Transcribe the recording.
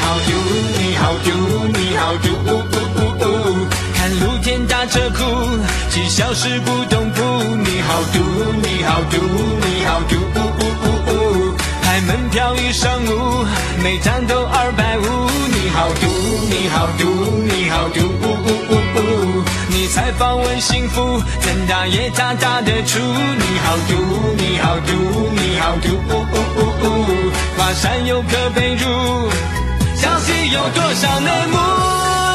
好嘟，你好嘟，你好嘟，看露天大车库，几小时不动步，你好嘟，你好嘟，你好嘟，排门票一上午，每站都250，你好嘟，你好嘟，你好嘟，你才访问幸福，曾大也大大的出，你好嘟，你好嘟，你好嘟，华山有个北入，消息有多少内幕？